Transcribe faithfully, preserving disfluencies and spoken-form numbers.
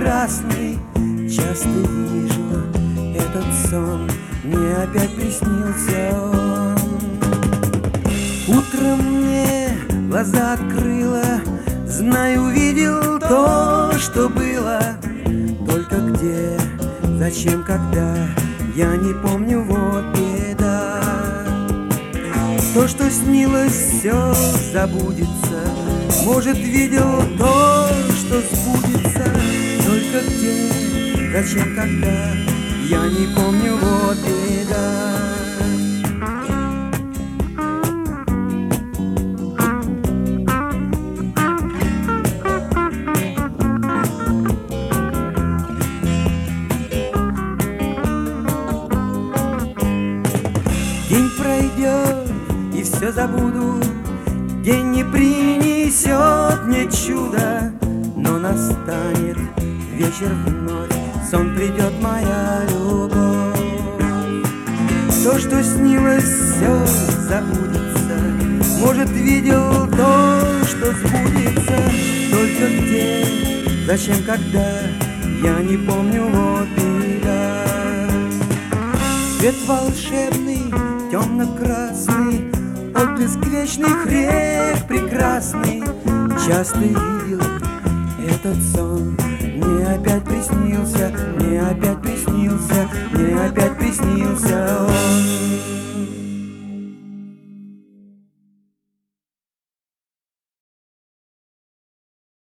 прекрасный. Часто вижу этот сон, мне опять приснился он. Утром мне глаза открыла, знаю, увидел то, что было. Только где, зачем, когда, я не помню, вот беда. То, что снилось, все забудется. Может, видел то, что сбудется. Только где, зачем, когда, я не помню, вот беда. День пройдет, и все забуду. День не принесет мне чудо, но настанет вечер вновь, сон придет, моя любовь. То, что снилось, все забудется. Может, видел то, что сбудется. Только где, зачем, когда, я не помню, вот беда. Свет волшебный, темно-красный, отблеск вечных рек прекрасный. Часто видел этот сон, мне опять приснился, мне опять приснился, мне опять приснился он.